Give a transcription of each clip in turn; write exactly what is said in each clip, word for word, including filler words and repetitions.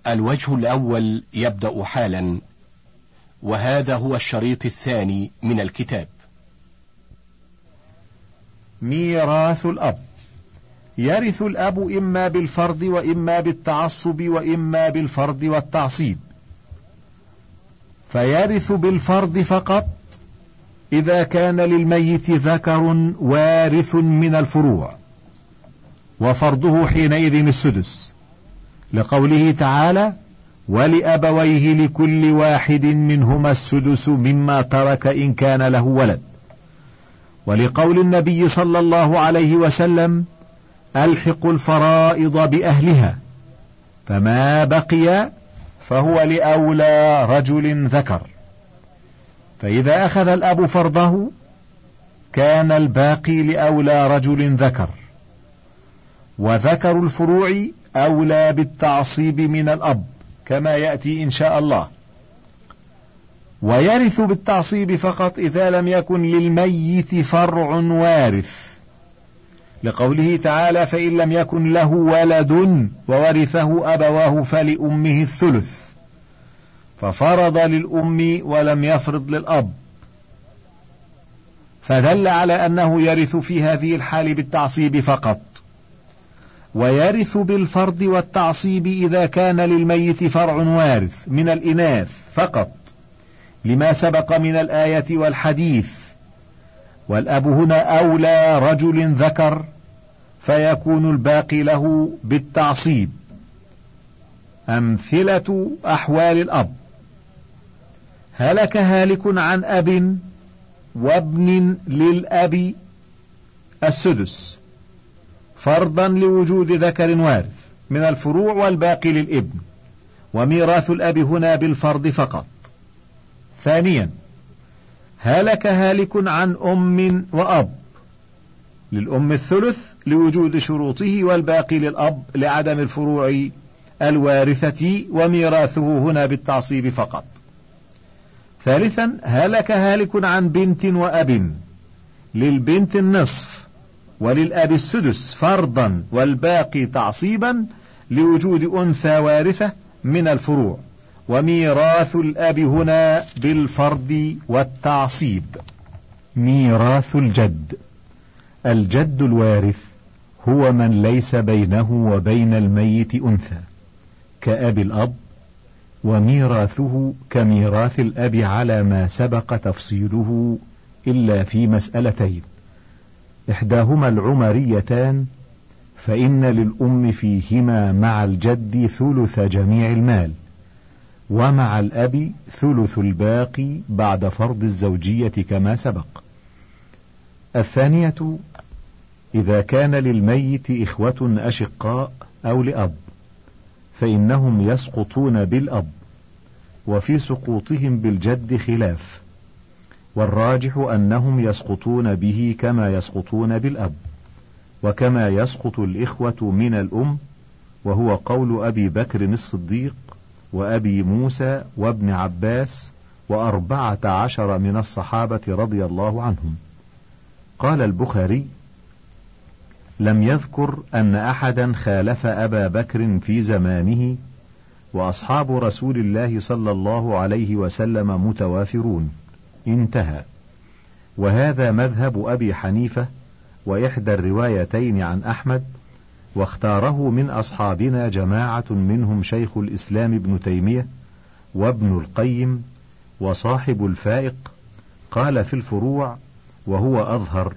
الوجه الأول يبدأ حالا، وهذا هو الشريط الثاني من الكتاب. ميراث الأب. يرث الأب إما بالفرض وإما بالتعصب وإما بالفرض والتعصيب. فيرث بالفرض فقط إذا كان للميت ذكر وارث من الفروع، وفرضه حينئذ السدس، لقوله تعالى: ولأبويه لكل واحد منهما السدس مما ترك إن كان له ولد، ولقول النبي صلى الله عليه وسلم: ألحقوا الفرائض بأهلها، فما بقي فهو لأولى رجل ذكر. فإذا أخذ الأب فرضه كان الباقي لأولى رجل ذكر، وذكر الفروع أولى بالتعصيب من الأب كما يأتي إن شاء الله. ويرث بالتعصيب فقط إذا لم يكن للميت فرع وارث، لقوله تعالى: فإن لم يكن له ولد وورثه أبواه فلأمه الثلث، ففرض للأم ولم يفرض للأب، فدل على أنه يرث في هذه الحال بالتعصيب فقط. ويرث بالفرض والتعصيب إذا كان للميت فرع وارث من الإناث فقط، لما سبق من الآية والحديث. والأب هنا أولى رجل ذكر، فيكون الباقي له بالتعصيب. أمثلة أحوال الأب: هلك هالك عن أب وابن للأب السدس، فرضا لوجود ذكر وارث من الفروع والباقي للابن، وميراث الأب هنا بالفرض فقط. ثانيا: هلك هالك عن أم وأب، للأم الثلث لوجود شروطه، والباقي للأب لعدم الفروع الوارثة، وميراثه هنا بالتعصيب فقط. ثالثا: هلك هالك عن بنت وأب، للبنت النصف وللأب السدس فرضا، والباقي تعصيبا لوجود أنثى وارثة من الفروع، وميراث الأب هنا بالفرض والتعصيب. ميراث الجد. الجد الوارث هو من ليس بينه وبين الميت أنثى كأب الأب، وميراثه كميراث الأب على ما سبق تفصيله إلا في مسألتين: إحداهما العمريتان، فإن للأم فيهما مع الجد ثلث جميع المال، ومع الأب ثلث الباقي بعد فرض الزوجية كما سبق. الثانية: إذا كان للميت إخوة أشقاء أو لأب، فإنهم يسقطون بالأب، وفي سقوطهم بالجد خلاف، والراجح أنهم يسقطون به كما يسقطون بالأب، وكما يسقط الإخوة من الأم، وهو قول أبي بكر الصديق وأبي موسى وابن عباس وأربعة عشر من الصحابة رضي الله عنهم. قال البخاري: لم يذكر أن أحدا خالف أبا بكر في زمانه، وأصحاب رسول الله صلى الله عليه وسلم متوافرون. انتهى. وهذا مذهب أبي حنيفة وإحدى الروايتين عن أحمد، واختاره من أصحابنا جماعة منهم شيخ الإسلام ابن تيمية وابن القيم وصاحب الفائق. قال في الفروع وهو أظهر،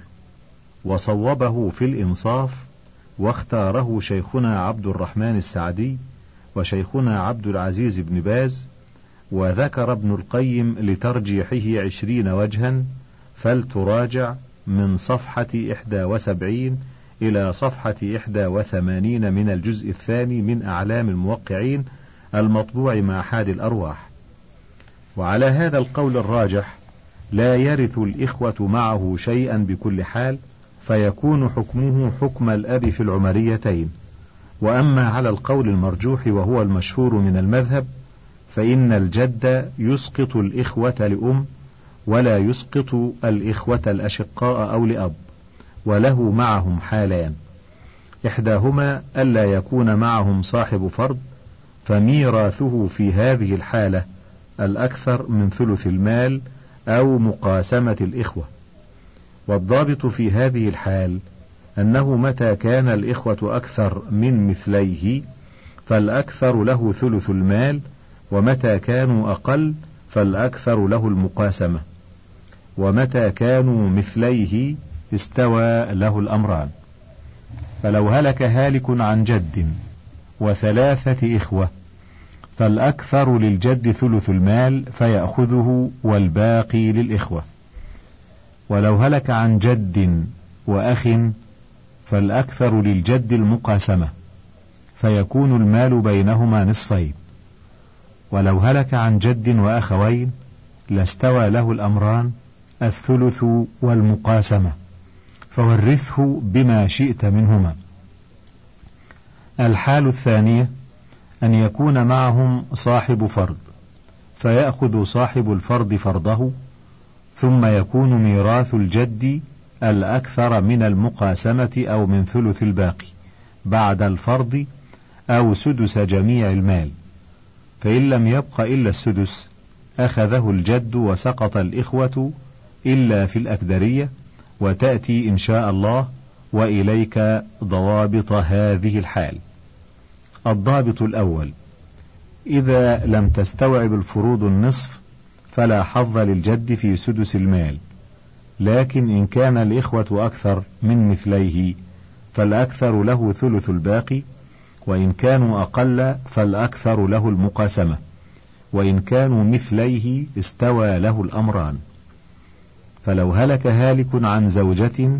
وصوبه في الإنصاف، واختاره شيخنا عبد الرحمن السعدي وشيخنا عبد العزيز بن باز. وذكر ابن القيم لترجيحه عشرين وجها، فلتراجع من صفحة إحدى وسبعين إلى صفحة إحدى وثمانين من الجزء الثاني من أعلام الموقعين المطبوع مع حاد الأرواح. وعلى هذا القول الراجح لا يرث الإخوة معه شيئا بكل حال، فيكون حكمه حكم الأب في العمريتين. وأما على القول المرجوح وهو المشهور من المذهب، فإن الجد يسقط الإخوة لأم، ولا يسقط الإخوة الأشقاء أو لأب، وله معهم حالان: إحداهما ألا يكون معهم صاحب فرض، فميراثه في هذه الحالة الأكثر من ثلث المال أو مقاسمة الإخوة. والضابط في هذه الحال أنه متى كان الإخوة أكثر من مثليه فالأكثر له ثلث المال، ومتى كانوا أقل فالأكثر له المقاسمة، ومتى كانوا مثليه استوى له الأمران. فلو هلك هالك عن جد وثلاثة إخوة فالأكثر للجد ثلث المال فيأخذه والباقي للإخوة. ولو هلك عن جد وأخ فالأكثر للجد المقاسمة فيكون المال بينهما نصفين. ولو هلك عن جد وأخوين لاستوى له الأمران الثلث والمقاسمة، فورثه بما شئت منهما. الحال الثانية أن يكون معهم صاحب فرض فيأخذ صاحب الفرض فرضه، ثم يكون ميراث الجد الأكثر من المقاسمة أو من ثلث الباقي بعد الفرض أو سدس جميع المال، فإن لم يبق إلا السدس أخذه الجد وسقط الإخوة إلا في الأكدرية، وتأتي إن شاء الله وإليك ضوابط هذه الحال. الضابط الأول: إذا لم تستوعب الفروض النصف فلا حظ للجد في سدس المال، لكن إن كان الإخوة أكثر من مثليه فالأكثر له ثلث الباقي، وإن كانوا أقل فالأكثر له المقاسمة، وإن كانوا مثليه استوى له الأمران. فلو هلك هالك عن زوجة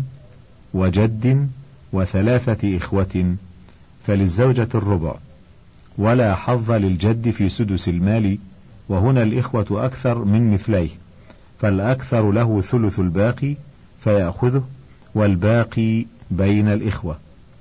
وجد وثلاثة إخوة فللزوجة الربع، ولا حظ للجد في سدس المال، وهنا الإخوة أكثر من مثليه فالأكثر له ثلث الباقي فيأخذه والباقي بين الإخوة.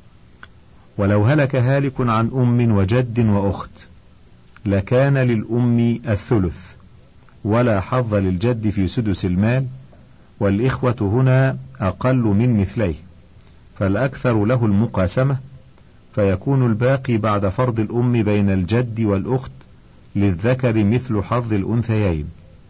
ولو هلك هالك عن أم وجد وأخت لكان للأم الثلث، ولا حظ للجد في سدس المال، والإخوة هنا أقل من مثليه فالأكثر له المقاسمة، فيكون الباقي بعد فرض الأم بين الجد والأخت للذكر مثل حظ الأنثيين.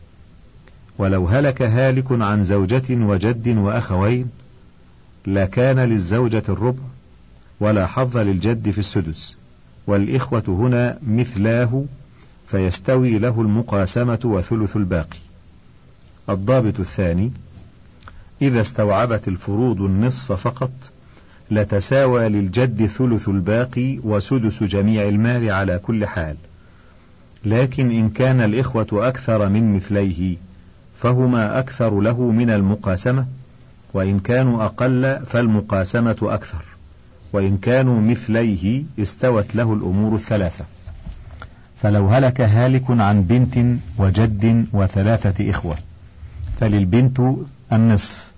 ولو هلك هالك عن زوجة وجد وأخوين لكان للزوجة الربع، ولا حظ للجد في السدس، والإخوة هنا مثلاه فيستوي له المقاسمة وثلث الباقي. الضابط الثاني: إذا استوعبت الفروض النصف فقط لتساوى للجد ثلث الباقي وسدس جميع المال على كل حال، لكن إن كان الإخوة أكثر من مثليه فهما أكثر له من المقاسمة، وإن كانوا أقل فالمقاسمة أكثر، وإن كانوا مثليه استوت له الأمور الثلاثة. فلو هلك هالك عن بنت وجد وثلاثة إخوة فللبنت النصف،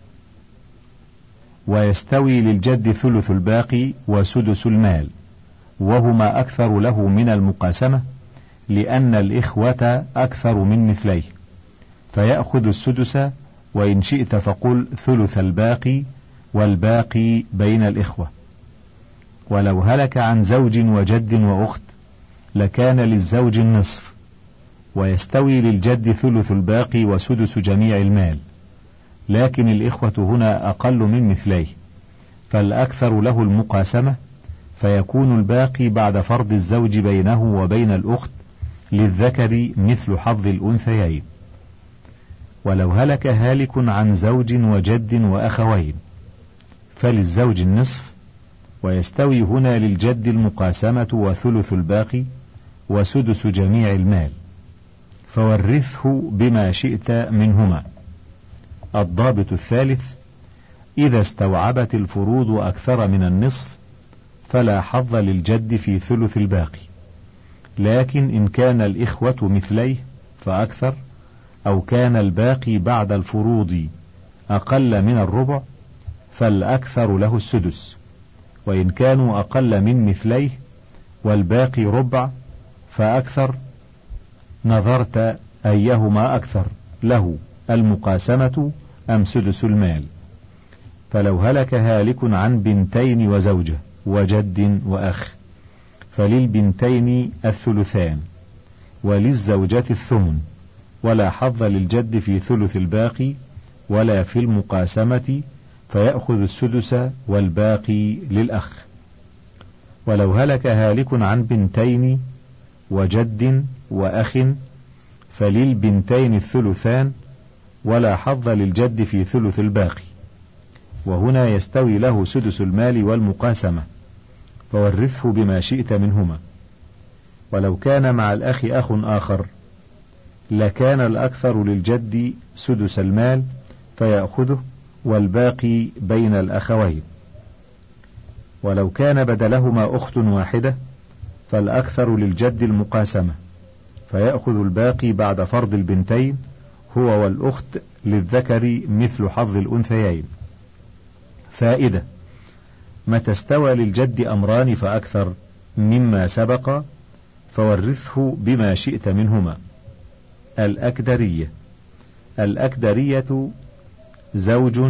ويستوي للجد ثلث الباقي وسدس المال، وهما أكثر له من المقاسمة لأن الإخوة أكثر من مثليه، فيأخذ السدس، وإن شئت فقل ثلث الباقي، والباقي بين الإخوة. ولو هلك عن زوج وجد وأخت لكان للزوج النصف، ويستوي للجد ثلث الباقي وسدس جميع المال، لكن الإخوة هنا أقل من مثليه فالأكثر له المقاسمة، فيكون الباقي بعد فرض الزوج بينه وبين الأخت للذكر مثل حظ الأنثيين. ولو هلك هالك عن زوج وجد وأخوين فللزوج النصف، ويستوي هنا للجد المقاسمة وثلث الباقي وسدس جميع المال، فورثه بما شئت منهما. الضابط الثالث: إذا استوعبت الفروض أكثر من النصف فلا حظ للجد في ثلث الباقي، لكن إن كان الإخوة مثليه فأكثر، أو كان الباقي بعد الفروض أقل من الربع فالأكثر له السدس، وإن كانوا أقل من مثليه والباقي ربع فأكثر، نظرت أيهما أكثر له المقاسمة أم سدس المال. فلو هلك هالك عن بنتين وزوجة وجد وأخ فللبنتين الثلثان، وللزوجة الثمن، ولا حظ للجد في ثلث الباقي ولا في المقاسمة، فيأخذ السدس والباقي للأخ. ولو هلك هالك عن بنتين وجد وأخ فللبنتين الثلثان، ولا حظ للجد في ثلث الباقي، وهنا يستوي له سدس المال والمقاسمة، فورثه بما شئت منهما. ولو كان مع الأخ أخ آخر لكان الأكثر للجد سدس المال فيأخذه، والباقي بين الأخوين. ولو كان بدلهما أخت واحدة فالأكثر للجد المقاسمة، فيأخذ الباقي بعد فرض البنتين، هو والأخت للذكر مثل حظ الأنثيين. فائدة: متى استوى للجد أمران فأكثر مما سبق فورثه بما شئت منهما. الأكدرية: الأكدرية زوج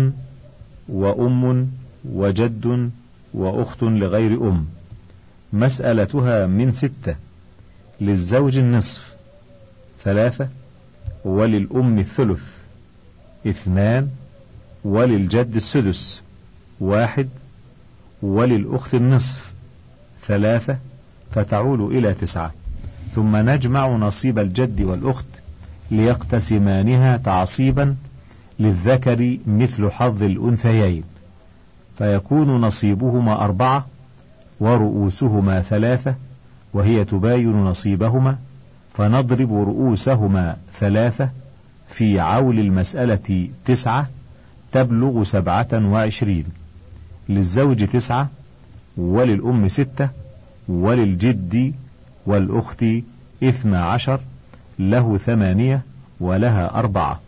وأم وجد وأخت لغير أم. مسألتها من ستة: للزوج النصف ثلاثة، وللأم الثلث اثنان، وللجد السدس واحد، وللأخت النصف ثلاثة، فتعول إلى تسعة. ثم نجمع نصيب الجد والأخت ليقتسمانها تعصيبا للذكر مثل حظ الأنثيين، فيكون نصيبهما أربعة ورؤوسهما ثلاثة، وهي تباين نصيبهما، فنضرب رؤوسهما ثلاثة في عول المسألة تسعة تبلغ سبعة وعشرين. للزوج تسعة، وللأم ستة، وللجد والأخت اثنى عشر، له ثمانية ولها أربعة.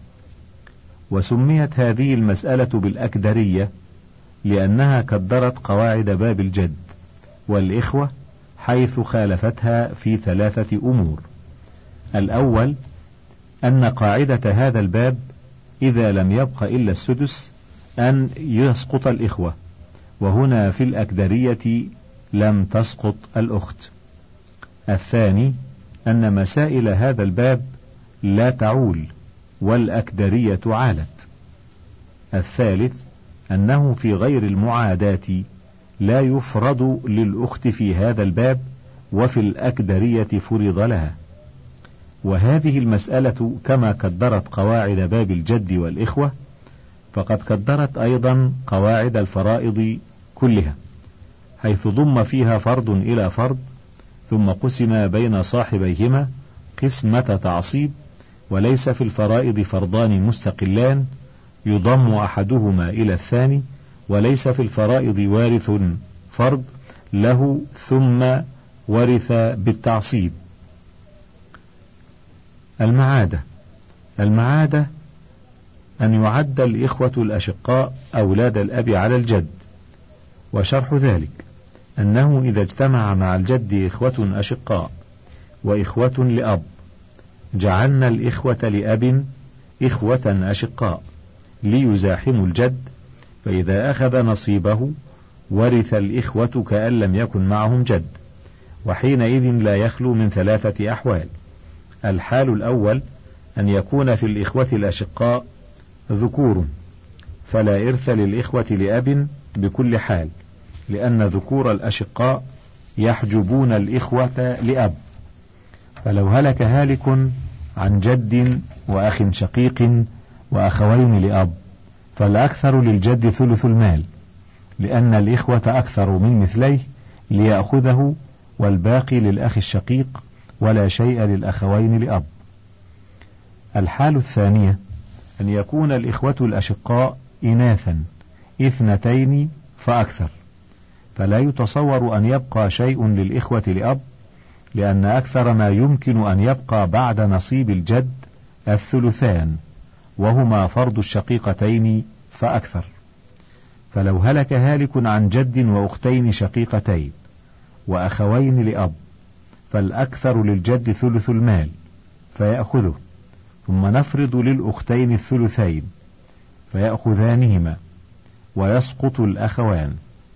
وسميت هذه المسألة بالأكدرية لأنها كدرت قواعد باب الجد والإخوة، حيث خالفتها في ثلاثة أمور. الأول أن قاعدة هذا الباب إذا لم يبق إلا السدس أن يسقط الإخوة، وهنا في الأكدرية لم تسقط الأخت. الثاني أن مسائل هذا الباب لا تعول، والأكدرية عالت. الثالث أنه في غير المعاداة لا يفرض للأخت في هذا الباب، وفي الأكدرية فرض لها. وهذه المسألة كما كدرت قواعد باب الجد والإخوة، فقد كدرت أيضا قواعد الفرائض كلها، حيث ضم فيها فرض إلى فرض، ثم قسم بين صاحبيهما قسمة تعصيب، وليس في الفرائض فرضان مستقلان يضم أحدهما إلى الثاني، وليس في الفرائض وارث فرض له ثم ورث بالتعصيب. المعادة: المعادة أن يعد الإخوة الأشقاء أولاد الأب على الجد، وشرح ذلك أنه إذا اجتمع مع الجد إخوة أشقاء وإخوة لأب جعلنا الإخوة لأب إخوة أشقاء ليزاحموا الجد، فإذا أخذ نصيبه ورث الإخوة كأن لم يكن معهم جد، وحينئذ لا يخلو من ثلاثة أحوال. الحال الأول أن يكون في الإخوة الأشقاء ذكور، فلا إرث للإخوة لأب بكل حال، لأن ذكور الأشقاء يحجبون الإخوة لأب. فلو هلك هالك عن جد وأخ شقيق وأخوين لأب فالأكثر للجد ثلث المال، لأن الإخوة أكثر من مثليه ليأخذه، والباقي للأخ الشقيق، ولا شيء للأخوين لأب. الحال الثانية أن يكون الإخوة الأشقاء إناثا اثنتين فأكثر، فلا يتصور أن يبقى شيء للإخوة لأب، لأن أكثر ما يمكن أن يبقى بعد نصيب الجد الثلثان، وهما فرض الشقيقتين فأكثر. فلو هلك هالك عن جد وأختين شقيقتين وأخوين لأب فالأكثر للجد ثلث المال فيأخذه، ثم نفرض للأختين الثلثين فيأخذانهما، ويسقط الأخوان.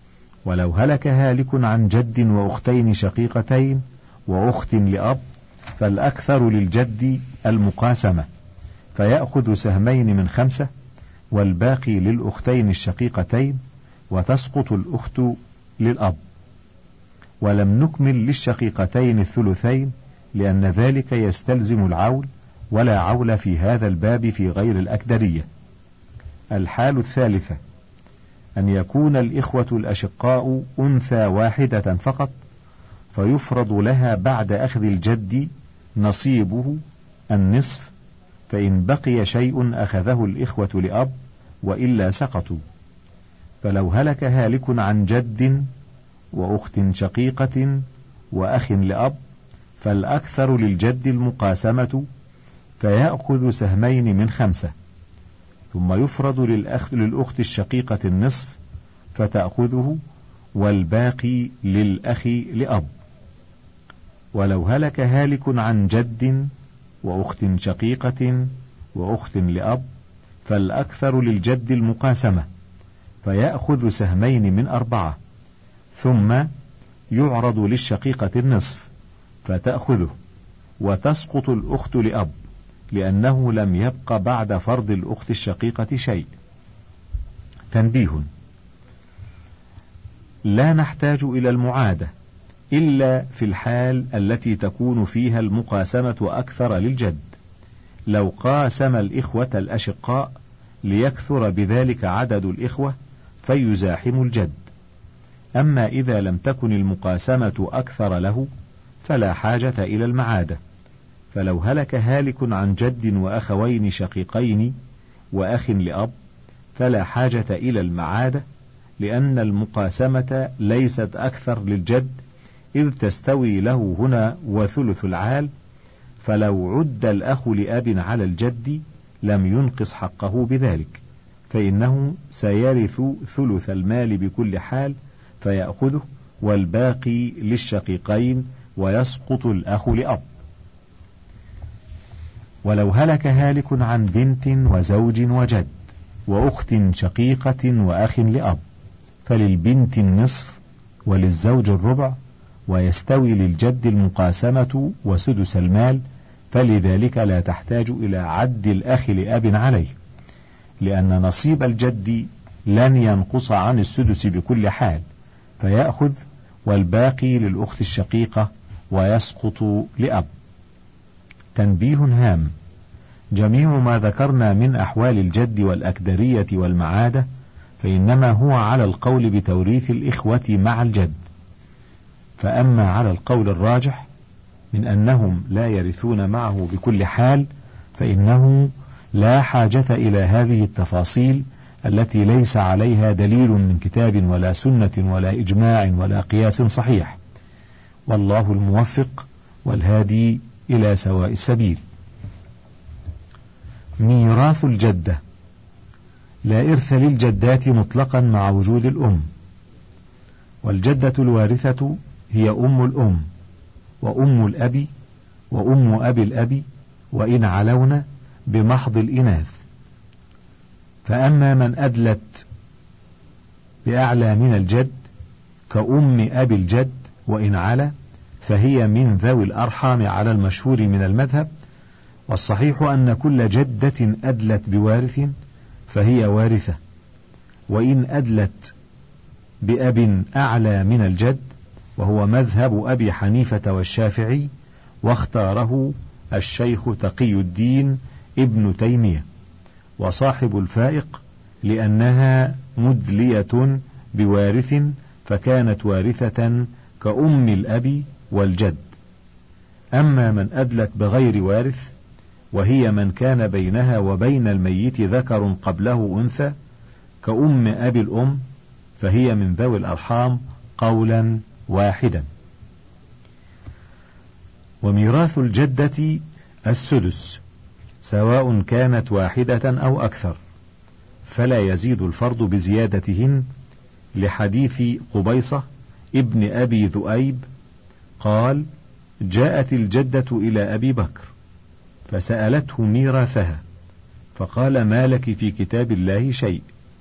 ولو هلك هالك عن جد وأختين شقيقتين وأخت لأب فالأكثر للجد المقاسمة، فيأخذ سهمين من خمسة، والباقي للأختين الشقيقتين، وتسقط الأخت للأب. ولم نكمل للشقيقتين الثلثين لأن ذلك يستلزم العول، ولا عول في هذا الباب في غير الأكدرية. الحال الثالثة أن يكون الإخوة الأشقاء أنثى واحدة فقط، فيفرض لها بعد أخذ الجد نصيبه النصف، فإن بقي شيء أخذه الإخوة لأب، وإلا سقطوا. فلو هلك هالك عن جد وأخت شقيقة وأخ لأب فالأكثر للجد المقاسمة، فيأخذ سهمين من خمسة، ثم يفرض للأخ للأخت الشقيقة النصف فتأخذه، والباقي للأخ لأب. ولو هلك هالك عن جد وأخت شقيقة وأخت لأب فالأكثر للجد المقاسمة، فيأخذ سهمين من أربعة، ثم يعرض للشقيقة النصف فتأخذه، وتسقط الأخت لأب، لأنه لم يبق بعد فرض الأخت الشقيقة شيء. تنبيه: لا نحتاج إلى المعادة إلا في الحال التي تكون فيها المقاسمة أكثر للجد، لو قاسم الإخوة الأشقاء ليكثر بذلك عدد الإخوة فيزاحم الجد. أما إذا لم تكن المقاسمة أكثر له فلا حاجة إلى المعادة. فلو هلك هالك عن جد وأخوين شقيقين وأخ لأب فلا حاجة إلى المعادة، لأن المقاسمة ليست أكثر للجد، إذ تستوي له هنا وثلث العال، فلو عد الأخ لأب على الجد لم ينقص حقه بذلك، فإنه سيرث ثلث المال بكل حال فيأخذه، والباقي للشقيقين، ويسقط الأخ لأب. ولو هلك هالك عن بنت وزوج وجد وأخت شقيقة وأخ لأب فللبنت النصف وللزوج الربع، ويستوي للجد المقاسمة وسدس المال، فلذلك لا تحتاج إلى عد الأخ لأب عليه، لأن نصيب الجد لن ينقص عن السدس بكل حال، فيأخذ، والباقي للأخت الشقيقة، ويسقط لأب. تنبيه هام: جميع ما ذكرنا من أحوال الجد والأكدرية والمعادة فإنما هو على القول بتوريث الإخوة مع الجد، فأما على القول الراجح من أنهم لا يرثون معه بكل حال فإنه لا حاجة إلى هذه التفاصيل التي ليس عليها دليل من كتاب ولا سنة ولا إجماع ولا قياس صحيح، والله الموفق والهادي إلى سواء السبيل. ميراث الجدة: لا إرث للجدات مطلقا مع وجود الأم، والجدة الوارثة هي أم الأم وأم الأب وأم أبي الأب وإن علون بمحض الإناث. فأما من أدلت بأعلى من الجد كأم أبي الجد وإن علا فهي من ذوي الأرحام على المشهور من المذهب، والصحيح أن كل جدة أدلت بوارث فهي وارثة، وإن أدلت بأب أعلى من الجد، وهو مذهب أبي حنيفة والشافعي، واختاره الشيخ تقي الدين ابن تيمية وصاحب الفائق، لأنها مدلية بوارث فكانت وارثة كأم الأب والجد. أما من أدلت بغير وارث وهي من كان بينها وبين الميت ذكر قبله أنثى كأم أبي الأم فهي من ذوي الأرحام قولا واحدا. وميراث الجدة السدس سواء كانت واحدة أو أكثر، فلا يزيد الفرض بزيادتهن، لحديث قبيصة ابن أبي ذؤيب قال: جاءت الجدة إلى أبي بكر فسألته ميراثها، فقال: ما لك في كتاب الله شيء؟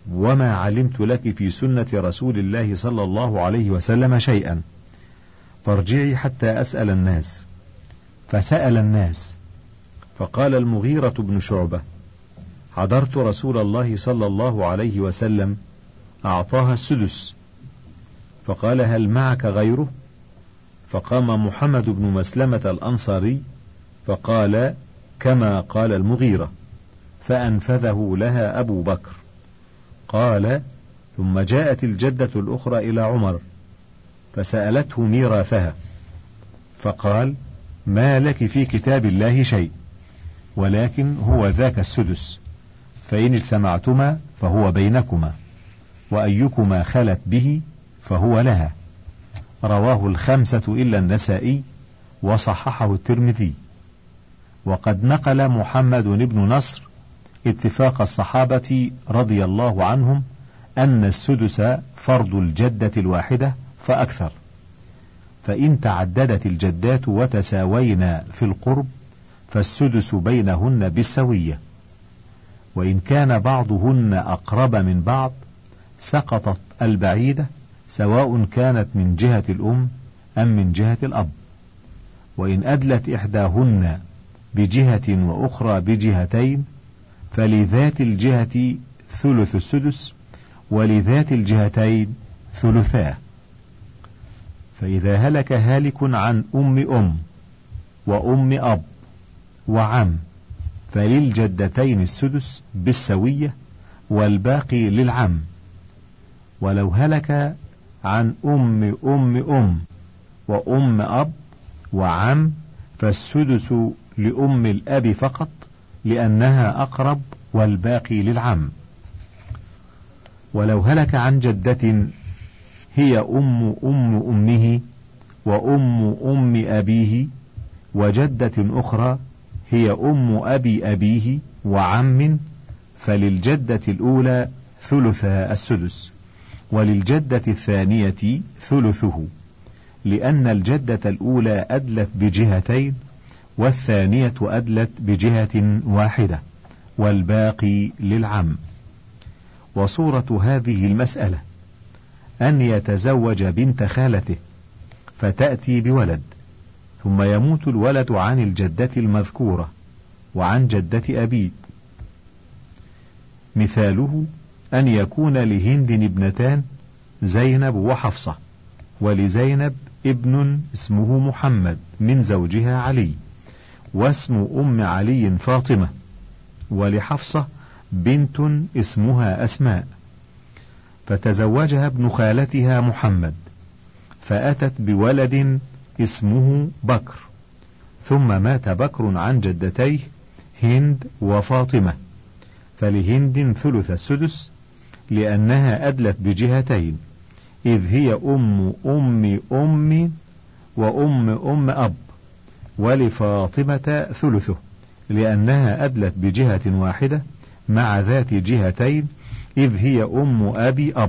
وما علمت لك في سنة رسول الله صلى الله عليه وسلم شيئا، فارجعي حتى أسأل الناس. فسأل الناس، فقال المغيرة بن شعبة: حضرت رسول الله صلى الله عليه وسلم أعطاها السدس، فقال: هل معك غيره؟ فقام محمد بن مسلمة الأنصاري فقال كما قال المغيرة، فأنفذه لها أبو بكر. قال: ثم جاءت الجدة الأخرى إلى عمر فسألته ميراثها، فقال: ما لك في كتاب الله شيء، ولكن هو ذاك السدس، فإن اجتمعتما فهو بينكما، وأيكما خلت به فهو لها. رواه الخمسة إلا النسائي، وصححه الترمذي. وقد نقل محمد بن نصر اتفاق الصحابة رضي الله عنهم أن السدس فرض الجدة الواحدة فأكثر، فإن تعددت الجدات وتساوينا في القرب فالسدس بينهن بالسوية، وإن كان بعضهن أقرب من بعض سقطت البعيدة، سواء كانت من جهة الأم أم من جهة الأب. وإن أدلت إحداهن بجهة وأخرى بجهتين فلذات الجهة ثلث السدس، ولذات الجهتين ثلثاه. فإذا هلك هالك عن أم أم وأم أب وعم فللجدتين السدس بالسوية، والباقي للعم. ولو هلك عن أم أم أم وأم أب وعم فالسدس لأم الأب فقط، لأنها أقرب، والباقي للعم. ولو هلك عن جدة هي أم أم أمه وأم أم أبيه وجدة أخرى هي أم أبي أبيه وعم، فللجدة الأولى ثلثها السدس، وللجدة الثانية ثلثه، لأن الجدة الأولى أدلت بجهتين والثانية أدلت بجهة واحدة، والباقي للعم. وصورة هذه المسألة أن يتزوج بنت خالته فتأتي بولد، ثم يموت الولد عن الجدة المذكورة وعن جدة أبيه. مثاله أن يكون لهند ابنتان زينب وحفصة، ولزينب ابن اسمه محمد من زوجها علي، واسم أم علي فاطمة، ولحفصة بنت اسمها أسماء، فتزوجها ابن خالتها محمد، فأتت بولد اسمه بكر، ثم مات بكر عن جدتيه هند وفاطمة، فلهند ثلث السدس لأنها أدلت بجهتين، إذ هي أم أم أم وأم أم أب، ولفاطمة ثلثه لأنها أدلت بجهة واحدة مع ذات جهتين، إذ هي أم أبي أب.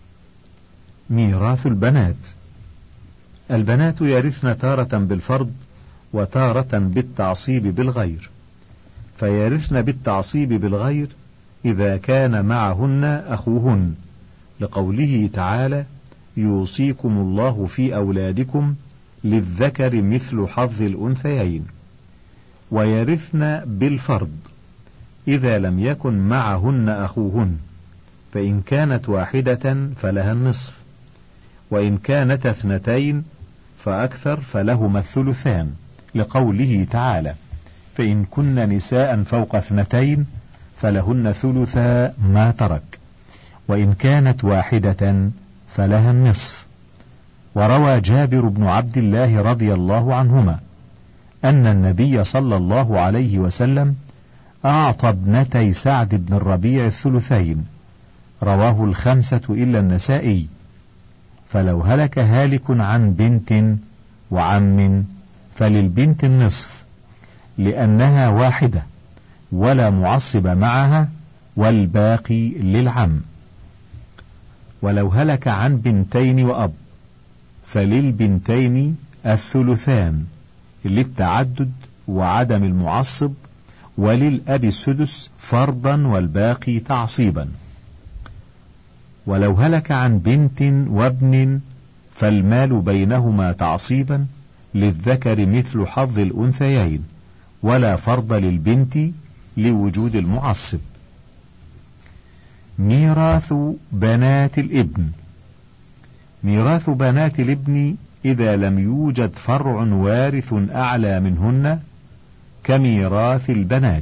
ميراث البنات: البنات يرثن تارة بالفرض وتارة بالتعصيب بالغير، فيرثن بالتعصيب بالغير إذا كان معهن أخوهن، لقوله تعالى: يوصيكم الله في أولادكم للذكر مثل حظ الأنثيين. ويرثن بالفرض إذا لم يكن معهن أخوهن، فإن كانت واحدة فلها النصف، وإن كانت اثنتين فأكثر فلهما الثلثان، لقوله تعالى: فإن كن نساء فوق اثنتين فلهن ثلثا ما ترك، وإن كانت واحدة فلها النصف. وروى جابر بن عبد الله رضي الله عنهما أن النبي صلى الله عليه وسلم أعطى ابنتي سعد بن الربيع الثلثين، رواه الخمسة إلا النسائي. فلو هلك هالك عن بنت وعم فللبنت النصف، لأنها واحدة ولا معصب معها، والباقي للعم. ولو هلك عن بنتين وأب فللبنتين الثلثان للتعدد وعدم المعصب، وللأب السدس فرضا والباقي تعصيبا. ولو هلك عن بنت وابن فالمال بينهما تعصيبا للذكر مثل حظ الأنثيين، ولا فرض للبنت لوجود المعصب. ميراث بنات الابن. ميراث بنات الابن إذا لم يوجد فرع وارث أعلى منهن كميراث البنات،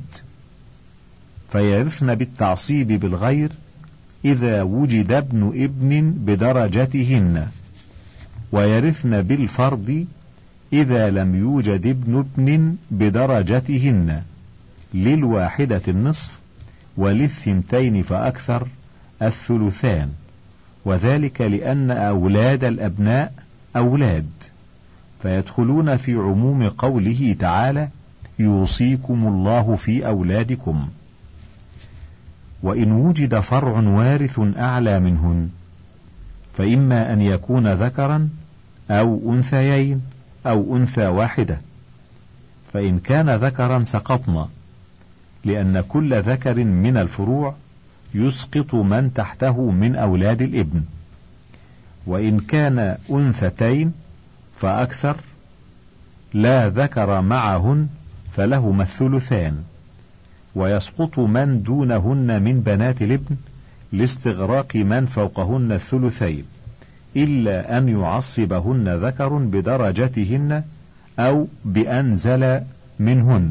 فيرثن بالتعصيب بالغير إذا وجد ابن ابن بدرجتهن، ويرثن بالفرض إذا لم يوجد ابن ابن بدرجتهن، للواحدة النصف وللثنتين فأكثر الثلثان، وذلك لأن أولاد الأبناء أولاد، فيدخلون في عموم قوله تعالى: يوصيكم الله في أولادكم. وإن وجد فرع وارث أعلى منهن فإما أن يكون ذكرا أو أنثيين أو أنثى واحدة، فإن كان ذكرا سقطنا، لأن كل ذكر من الفروع يسقط من تحته من أولاد الابن. وإن كان أنثتين فأكثر لا ذكر معهن فلهما الثلثان، ويسقط من دونهن من بنات الابن لاستغراق من فوقهن الثلثين، إلا أن يعصبهن ذكر بدرجتهن أو بأنزل منهن.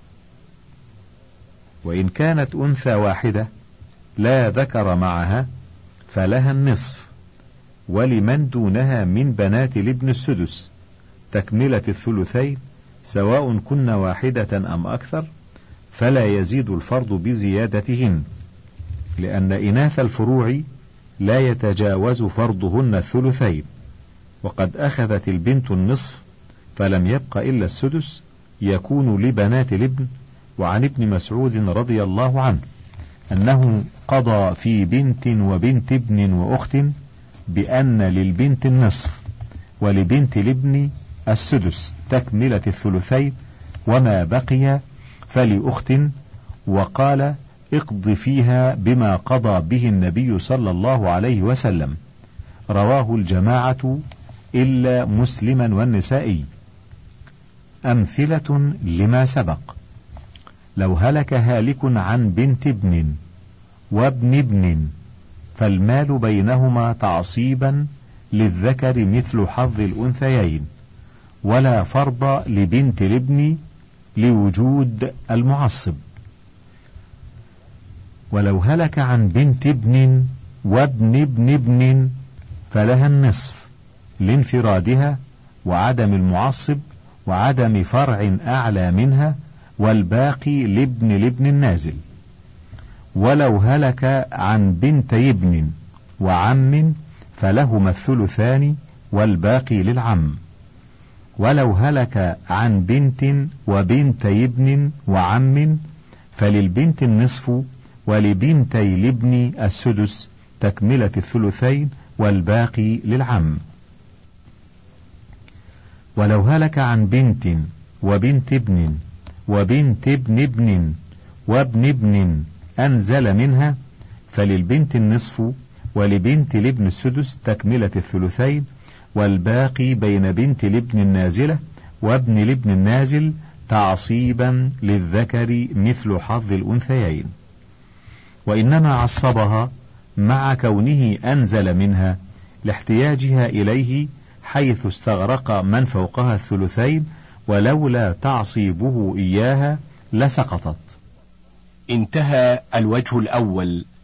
وإن كانت أنثى واحدة لا ذكر معها فلها النصف، ولمن دونها من بنات الابن السدس تكملة الثلثين، سواء كن واحدة أم أكثر، فلا يزيد الفرض بزيادتهن، لأن إناث الفروع لا يتجاوز فرضهن الثلثين. وقد أخذت البنت النصف فلم يبق إلا السدس يكون لبنات الابن. وعن ابن مسعود رضي الله عنه أنه قضى في بنت وبنت ابن وأخت بأن للبنت النصف ولبنت الابن السدس تكملة الثلثين، وما بقي فلأخت، وقال: اقض فيها بما قضى به النبي صلى الله عليه وسلم. رواه الجماعة إلا مسلما والنسائي. أمثلة لما سبق: لو هلك هالك عن بنت ابن وابن ابن فالمال بينهما تعصيبا للذكر مثل حظ الأنثيين، ولا فرض لبنت الابن لوجود المعصب. ولو هلك عن بنت ابن وابن ابن ابن فلها النصف لانفرادها وعدم المعصب وعدم فرع أعلى منها، والباقي لابن الابن النازل. ولو هلك عن بنتي ابن وعم فلهما الثلثان والباقي للعم. ولو هلك عن بنت وبنتي ابن وعم فللبنت النصف ولبنتي الابن السدس تكملة الثلثين والباقي للعم. ولو هلك عن بنت وبنت ابن وبنت ابن ابن وابن ابن أنزل منها فللبنت النصف ولبنت الابن السدس تكملة الثلثين، والباقي بين بنت الابن النازلة وابن الابن النازل تعصيبا للذكر مثل حظ الأنثيين. وإنما عصبها مع كونه أنزل منها لاحتياجها إليه حيث استغرق من فوقها الثلثين، ولولا تعصيبه إياها لسقطت. انتهى الوجه الأول